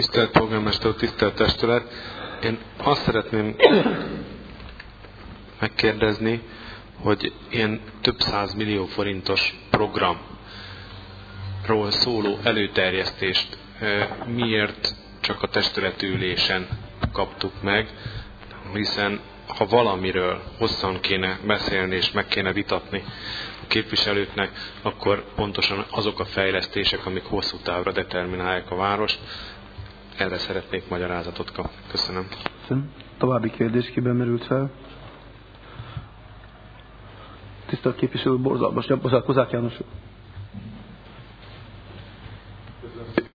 Tisztelt polgármester úr, tisztelt testület! Én azt szeretném megkérdezni, hogy ilyen több 100 millió forintos programról szóló előterjesztést miért csak a testületi ülésen kaptuk meg, hiszen ha valamiről hosszan kéne beszélni és meg kéne vitatni a képviselőknek, akkor pontosan azok a fejlesztések, amik hosszú távra determinálják a várost. Erre szeretnék magyarázatot kapni. Köszönöm. További kérdés kiben merült fel? Tisztelt képviselő, borzalmas, Kozák János.